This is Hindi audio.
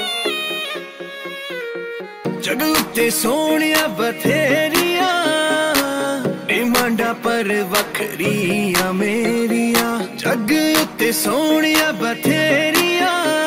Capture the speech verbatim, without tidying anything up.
जग उत्ते सोहणिया बथेरिया, डिमांडा पर वखरिया मेरिया। जग उत्ते सोहणिया बथेरिया,